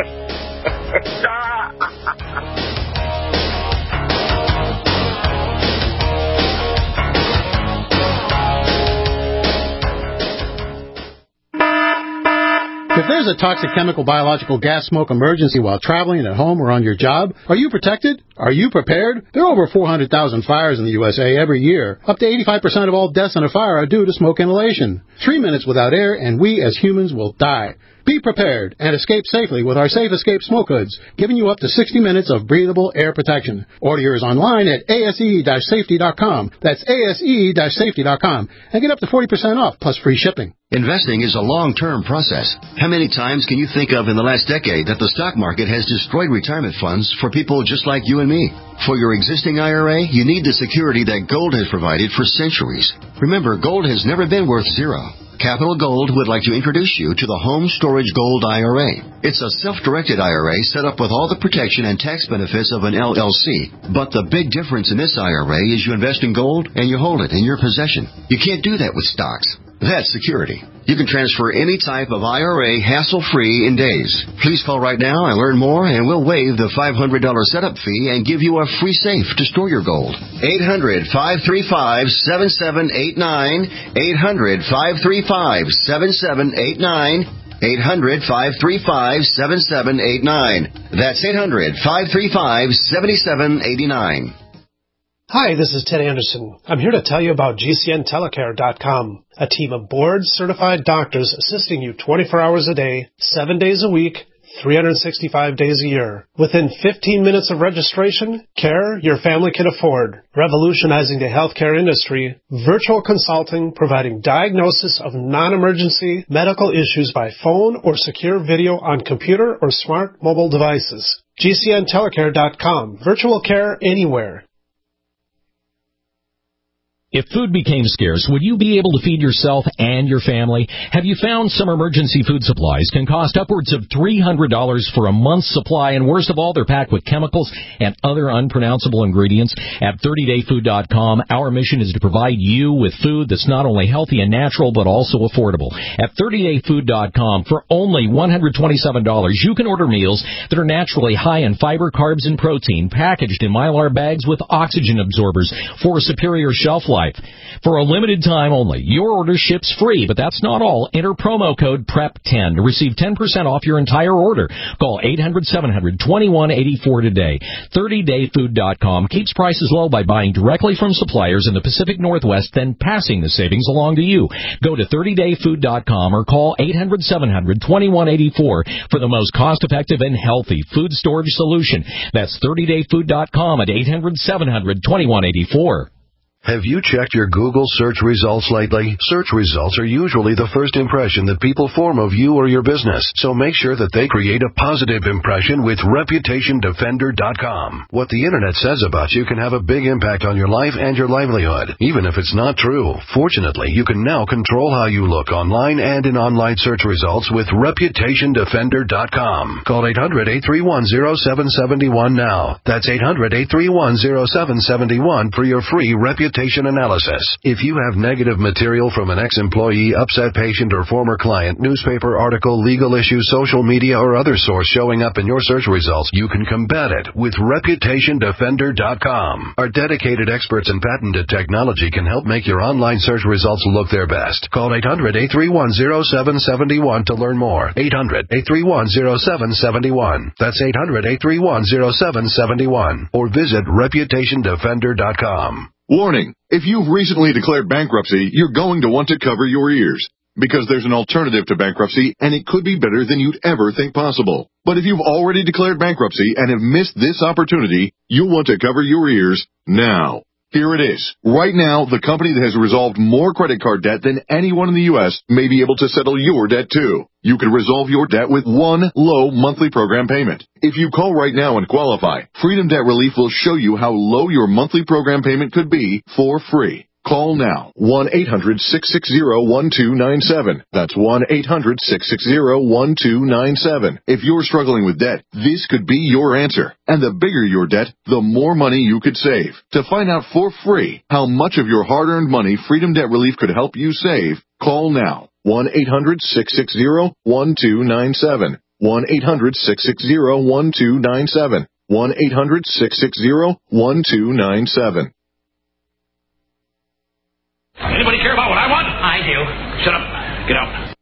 Speaker 1: If there's a toxic chemical, biological, gas, smoke emergency while traveling at home or on your job, are you protected? Are you prepared? There are over four hundred thousand fires in the U S A every year. Up to eighty-five percent of all deaths in a fire are due to smoke inhalation. Three minutes without air and we as humans will die. Be prepared and escape safely with our Safe Escape Smoke Hoods, giving you up to sixty minutes of breathable air protection. Order yours online at A S E safety dot com. That's A S E safety dot com. And get up to forty percent off plus free shipping.
Speaker 3: Investing is a long-term process. How many times can you think of in the last decade that the stock market has destroyed retirement funds for people just like you and me? For your existing I R A, you need the security that gold has provided for centuries. Remember, gold has never been worth zero. Capital Gold would like to introduce you to the Home Storage Gold I R A. It's a self-directed I R A set up with all the protection and tax benefits of an L L C. But the big difference in this I R A is you invest in gold and you hold it in your possession. You can't do that with stocks. That's security. You can transfer any type of I R A hassle-free in days. Please call right now and learn more, and we'll waive the five hundred dollars setup fee and give you a free safe to store your gold. eight hundred, five three five, seven seven eight nine. eight hundred, five three five, seven seven eight nine. eight hundred, five three five, seven seven eight nine. That's eight hundred, five three five, seven seven eight nine.
Speaker 18: Hi, this is Ted Anderson. I'm here to tell you about G C N telecare dot com, a team of board-certified doctors assisting you twenty-four hours a day, seven days a week, three hundred sixty-five days a year. Within fifteen minutes of registration, care your family can afford. Revolutionizing the healthcare industry, virtual consulting providing diagnosis of non-emergency medical issues by phone or secure video on computer or smart mobile devices. G C N telecare dot com, virtual care anywhere.
Speaker 2: If food became scarce, would you be able to feed yourself and your family? Have you found some emergency food supplies can cost upwards of three hundred dollars for a month's supply, and worst of all, they're packed with chemicals and other unpronounceable ingredients? At thirty day food dot com, our mission is to provide you with food that's not only healthy and natural, but also affordable. At thirty day food dot com, for only one hundred twenty-seven dollars, you can order meals that are naturally high in fiber, carbs, and protein, packaged in Mylar bags with oxygen absorbers for a superior shelf life. For a limited time only, your order ships free, but that's not all. Enter promo code P R E P ten to receive ten percent off your entire order. Call eight hundred, seven hundred, twenty-one eighty-four today. thirty day food dot com keeps prices low by buying directly from suppliers in the Pacific Northwest, then passing the savings along to you. Go to thirty day food dot com or call eight hundred, seven hundred, twenty-one eighty-four for the most cost-effective and healthy food storage solution. That's thirty day food dot com at eight hundred, seven hundred, twenty-one eighty-four.
Speaker 15: Have you checked your Google search results lately? Search results are usually the first impression that people form of you or your business, so make sure that they create a positive impression with reputation defender dot com. What the internet says about you can have a big impact on your life and your livelihood, even if it's not true. Fortunately, you can now control how you look online and in online search results with reputation defender dot com. Call eight hundred, eight three one, zero seven seven one now. That's eight hundred, eight three one, zero seven seven one for your free reputation analysis. If you have negative material from an ex-employee, upset patient, or former client, newspaper article, legal issue, social media, or other source showing up in your search results, you can combat it with reputation defender dot com. Our dedicated experts in patented technology can help make your online search results look their best. Call eight hundred, eight three one, zero seven seven one to learn more. eight hundred, eight three one, zero seven seven one. That's eight hundred, eight three one, zero seven seven one. Or visit reputation defender dot com.
Speaker 4: Warning, if you've recently declared bankruptcy, you're going to want to cover your ears, because there's an alternative to bankruptcy, and it could be better than you'd ever think possible. But if you've already declared bankruptcy and have missed this opportunity, you'll want to cover your ears now. Here it is. Right now, the company that has resolved more credit card debt than anyone in the U S may be able to settle your debt too. You can resolve your debt with one low monthly program payment. If you call right now and qualify, Freedom Debt Relief will show you how low your monthly program payment could be for free. Call now, one eight hundred, six six zero, one two nine seven. That's one eight hundred, six six zero, one two nine seven. If you're struggling with debt, this could be your answer. And the bigger your debt, the more money you could save. To find out for free how much of your hard-earned money Freedom Debt Relief could help you save, call now, one eight hundred, six six zero, one two nine seven. one eight hundred, six six zero, one two nine seven. one eight hundred, six six zero, one two nine seven.
Speaker 24: Anybody care about what I want? I do. Shut up. Get out.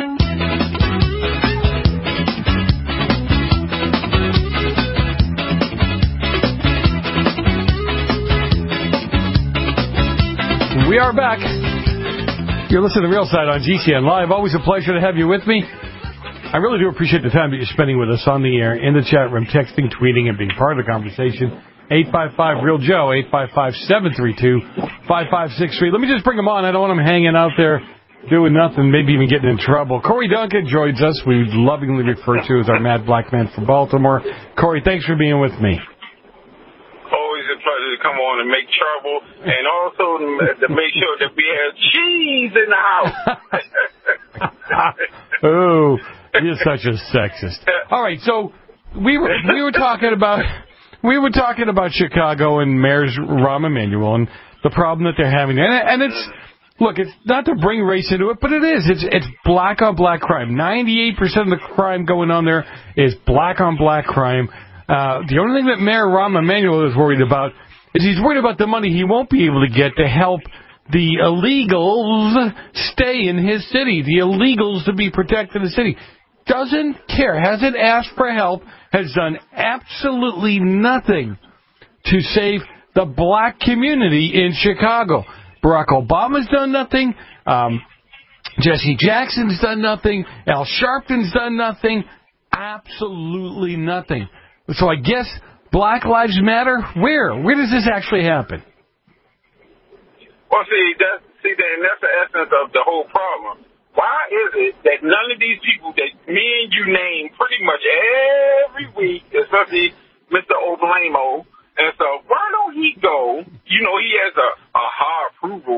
Speaker 8: We are back. You're listening to Real Side on G C N Live. Always a pleasure to have you with me. I really do appreciate the time that you're spending with us on the air, in the chat room, texting, tweeting, and being part of the conversation. eight five five, real Joe, eight five five, seven three two, five five six three. Let me just bring him on. I don't want him hanging out there doing nothing, maybe even getting in trouble. Corey Duncan joins us. We lovingly refer to as our Mad Black Man from Baltimore. Corey, thanks for being with me.
Speaker 11: Always a pleasure to come on and make trouble, and also to make sure that we have cheese in the house.
Speaker 8: Oh, you're such a sexist. All right, so we were we were talking about we were talking about Chicago and Mayor's Rahm Emanuel and the problem that they're having, and, and it's look, it's not to bring race into it, but it is. It's it's black on black crime. ninety-eight percent of the crime going on there is black on black crime. Uh, the only thing that Mayor Rahm Emanuel is worried about is he's worried about the money he won't be able to get to help the illegals stay in his city, the illegals to be protected in the city. Doesn't care, hasn't asked for help, has done absolutely nothing to save the black community in Chicago. Barack Obama's done nothing. Um, Jesse Jackson's done nothing. Al Sharpton's done nothing. Absolutely nothing. So I guess Black Lives Matter, where? Where does this actually happen?
Speaker 11: Well, see, that's, see, and that's the essence of the whole problem. Why is it that none of these people that me and you name pretty much every week, especially Mister Oblamo and stuff, why don't he go? You know, he has a, a high approval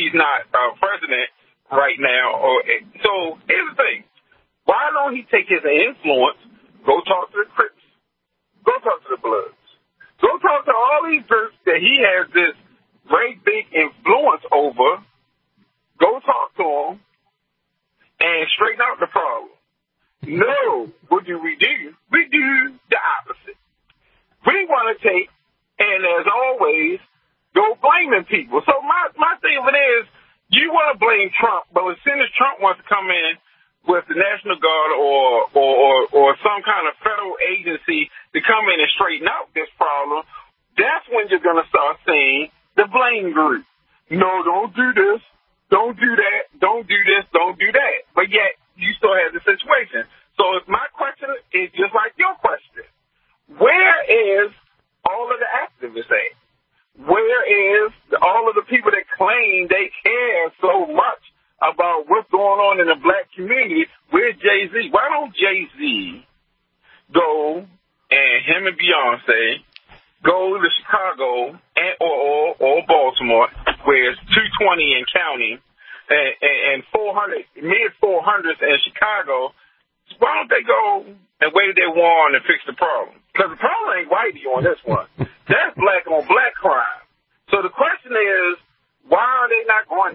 Speaker 11: he's not uh, president right now. Or so here's the thing: why don't he take his influence, go talk to the Crips, go talk to the Bloods, go talk to all these groups that he has this great big influence over. Go talk to them and straighten out the problem. No, what do we do? We do the opposite. We want to take, and as always, go blaming people. So my, my thing of it is, you want to blame Trump, but as soon as Trump wants to come in with the National Guard or, or, or, or some kind of federal agency to come in and straighten out this problem, that's when you're going to start seeing the blame group. No, don't do this. Don't do that. Don't do this. Don't do that. But yet, you still have the situation. So my question is just like your question. Where is all of the activists at? Where is all of the people that claim they care so much about what's going on in the black community? Where's Jay-Z? Why don't Jay-Z go and him and Beyonce go to Chicago and, or, or, or Baltimore, where it's two twenty and counting, and, and, and four hundred, mid four hundreds in Chicago? Why don't they go and wave their wand and fix the problem? Because the problem ain't whitey on this one. That's black on black crime. So the question is, why are they not going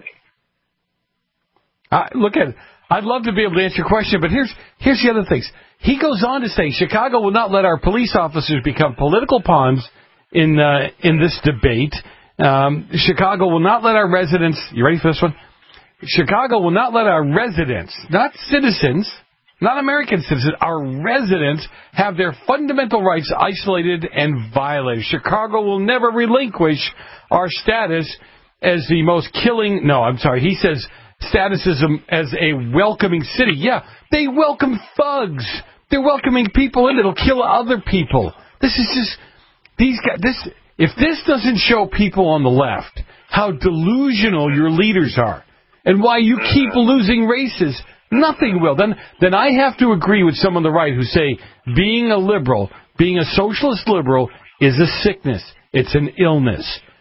Speaker 11: there?
Speaker 8: Uh, look at it. I'd love to be able to answer your question, but here's here's the other things. He goes on to say, Chicago will not let our police officers become political pawns in uh, in this debate. Um, Chicago will not let our residents, you ready for this one? Chicago will not let our residents, not citizens, not American citizens, our residents have their fundamental rights isolated and violated. Chicago will never relinquish our status as the most killing, no, I'm sorry, he says status as a, as a welcoming city. Yeah, they welcome thugs. They're welcoming people in that'll kill other people. This is just, these guys, this, if this doesn't show people on the left how delusional your leaders are and why you keep losing races, nothing will. Then then I have to agree with some on the right who say being a liberal, being a socialist liberal is a sickness. It's an illness.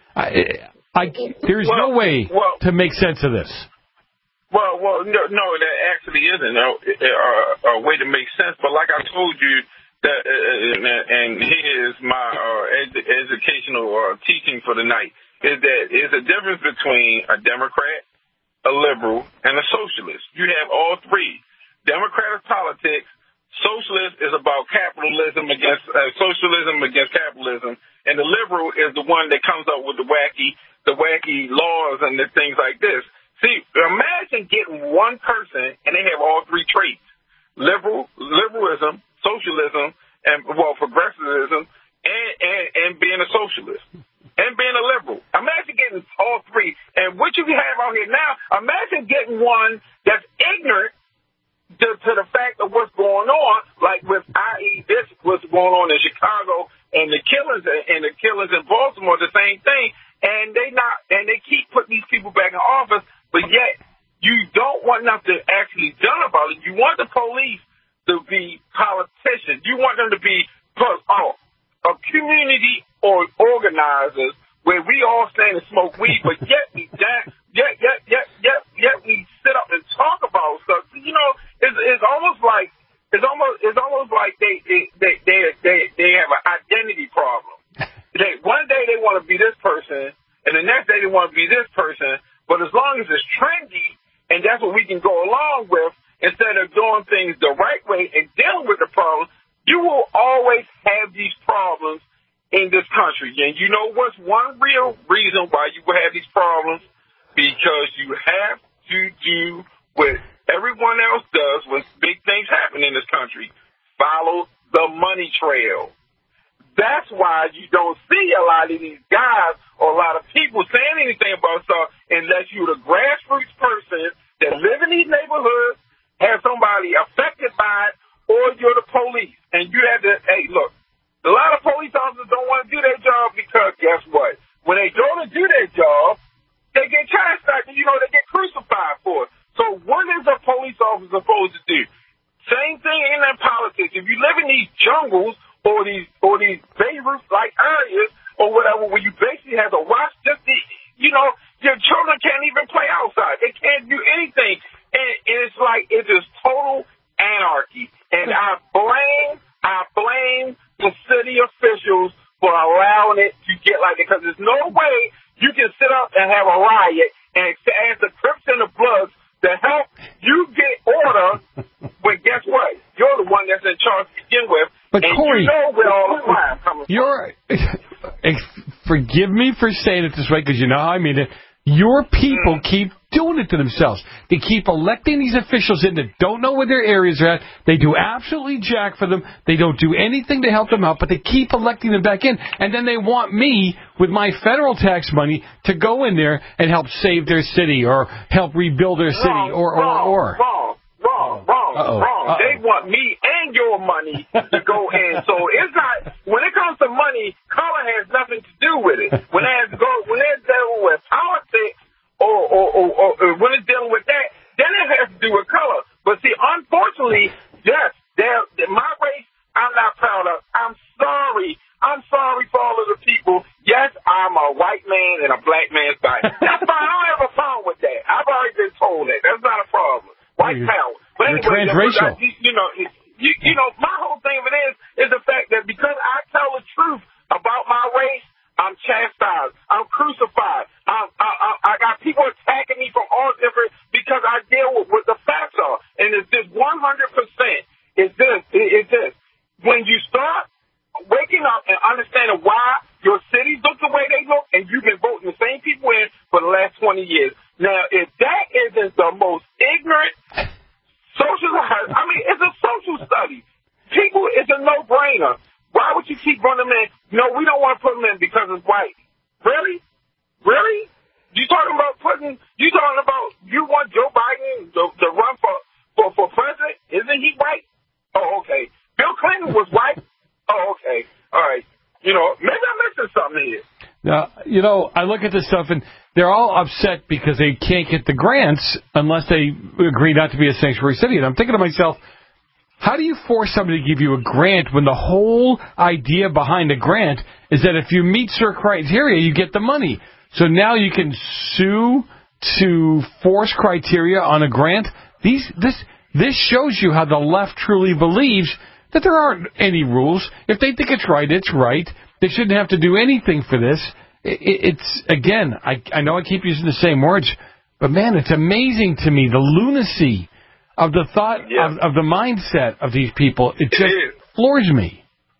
Speaker 8: I, I, there's well, no way well, to make sense of this.
Speaker 11: Well, well, no, no, that actually isn't a, a, a way to make sense. But like I told you, that uh, and here's my uh, ed- educational uh, teaching for the night, is that there's a difference between a Democrat, a liberal, and a socialist. You have all three. Democratic politics, socialist is about capitalism against uh, socialism against capitalism, and the liberal is the one that comes up with the wacky, the wacky laws and the things like this. See, imagine getting one person and they have all three traits: liberal, liberalism, socialism, and well, progressivism, and, and, and being a socialist. And being a liberal. Imagine getting all three. And what you have out here now, imagine getting one that's ignorant to, to the fact of what's going on, like with that is this, what's going on in Chicago, and the killings and the killings in Baltimore, the same thing. And they not, and they keep putting these people back in office, but yet you don't want nothing actually done about it. You want the police to be politicians. You want them to be oh, a community or organizers where we all stand and smoke weed, but yet we yet yet yet yet yet, yet we sit up and talk about stuff. You know, it's, it's almost like it's almost it's almost like they they they they they, they have an identity problem. They one day they want to be this person, and the next day they want to be this person. But as long as it's trendy, and that's what we can go along with, instead of doing things the right way and dealing with the problem, you will always have these problems in this country. And you know what's one real reason why you will have these problems? Because you have to do what everyone else does when big things happen in this country. Follow the money trail. That's why you don't see a lot of these guys or a lot of people saying anything about stuff unless you're the grassroots person that live in these neighborhoods, have somebody affected by it, or you're the police. And you have to, hey, look, a lot of police officers don't want to do their job because guess what? When they go to do their job, they get chastised. You know, they get crucified for it. So what is a police officer supposed to do? Same thing in that politics. If you live in these jungles or these or these Beirut-like areas or whatever, where you basically have to watch just the, you know, your children can't even play outside. They can't do anything. And, and it's like, it's just total anarchy. And I blame, I blame the city officials for allowing it to get like it, because there's no way you can sit up and have a riot and ask the Crips and the Bloods to help you get order, but guess what? You're the one that's in charge to begin with,
Speaker 8: but
Speaker 11: and
Speaker 8: Corey,
Speaker 11: you know where all the crime coming
Speaker 8: you're, from. Forgive me for saying it this way, because you know how I mean it. Your people mm. keep doing it to themselves. They keep electing these officials in that don't know where their areas are at. They do absolutely jack for them. They don't do anything to help them out, but they keep electing them back in. And then they want me, with my federal tax money, to go in there and help save their city or help rebuild their city
Speaker 11: wrong,
Speaker 8: or, or,
Speaker 11: wrong,
Speaker 8: or.
Speaker 11: Wrong, wrong, wrong,
Speaker 8: Uh-oh.
Speaker 11: wrong.
Speaker 8: Uh-oh.
Speaker 11: They want me and your money to go in. So it's not, when it comes to money, color has nothing to do with it. When it has to go, when it's dealing with politics, Or, or, or, or, or when it's dealing with that, then it has to do with color. But see, unfortunately, yes, my race, I'm not proud of. I'm sorry. I'm sorry for all of the people. Yes, I'm a white man in a black man's body. That's fine. I don't have a problem with that. I've already been told that. That's not a problem. White
Speaker 8: you're,
Speaker 11: power. But
Speaker 8: you're
Speaker 11: anyway,
Speaker 8: transracial.
Speaker 11: You, you know, you, you know, my whole thing of it is, is the fact that because I tell the truth about my race, I'm chastised. I'm crucified. I'm, I, I, I got people attacking me from all different because I deal with what the facts are. And it's this one hundred percent. It's this. It's this. When you start waking up and understanding why your cities look the way they look, and you've been voting the same people in for the last twenty years. Now, if that isn't the most ignorant social, I mean, it's a social study. People, it's a no-brainer. Why would you keep running them in? No, we don't want to put them in because it's white. Really? Really? You talking about putting, you talking about, you want Joe Biden to, to run for, for, for president? Isn't he white? Oh, okay. Bill Clinton was white? Oh, okay. All right. You know, maybe I'm missing something here.
Speaker 8: Now, you know, I look at this stuff and they're all upset because they can't get the grants unless they agree not to be a sanctuary city. And I'm thinking to myself, how do you force somebody to give you a grant when the whole idea behind a grant is that if you meet certain criteria, you get the money? So now you can sue to force criteria on a grant. These, this, this shows you how the left truly believes that there aren't any rules. If they think it's right, it's right. They shouldn't have to do anything for this. It, it's, again, I, I know I keep using the same words, but man, it's amazing to me, the lunacy of the thought, yeah. of, of the mindset of these people. It, it just is. floors me.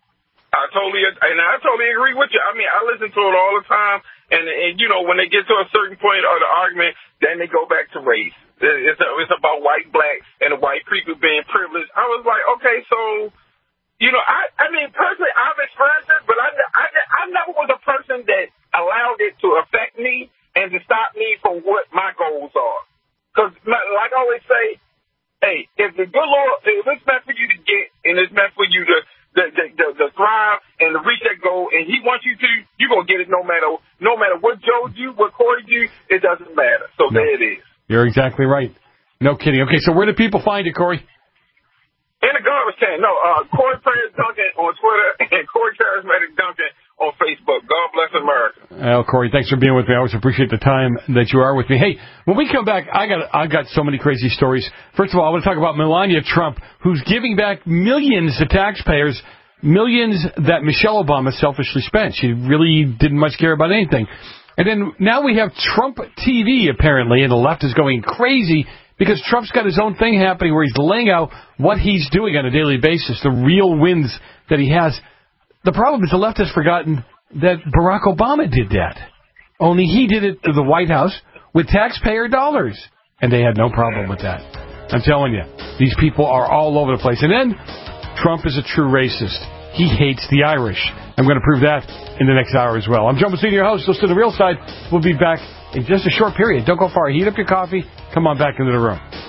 Speaker 11: I totally, and I totally agree with you. I mean, I listen to it all the time, and, and you know, when they get to a certain point of the argument, then they go back to race. It's, a, it's about white, black, and the white people being privileged. I was like, okay, so, you know, I, I mean, personally, I've experienced it, but I, I, I never was a person that allowed it to affect me and to stop me from what my goals are. Because, like I always say, hey, if the good Lord, if it's meant for you to get, and it's meant for you to, to, to, to, to thrive and to reach that goal, and He wants you to, you're going to get it no matter no matter what Joe do, what Corey do, it doesn't matter. So no. There it is.
Speaker 8: You're exactly right. No kidding. Okay, so where do people find you, Corey?
Speaker 11: In the garbage can. No, uh, Corey Prayers Duncan on Twitter and Corey Charismatic Duncan on Facebook. God bless America.
Speaker 8: Well, Corey, thanks for being with me. I always appreciate the time that you are with me. Hey, when we come back, I got I got so many crazy stories. First of all, I want to talk about Melania Trump, who's giving back millions to taxpayers, millions that Michelle Obama selfishly spent. She really didn't much care about anything. And then now we have Trump T V, apparently, and the left is going crazy because Trump's got his own thing happening where he's laying out what he's doing on a daily basis, the real wins that he has. The problem is the left has forgotten that Barack Obama did that. Only he did it to the White House with taxpayer dollars. And they had no problem with that. I'm telling you, these people are all over the place. And then Trump is a true racist. He hates the Irish. I'm going to prove that in the next hour as well. I'm Joe Messina, your host. Listen to The Real Side. We'll be back in just a short period. Don't go far. Heat up your coffee. Come on back into the room.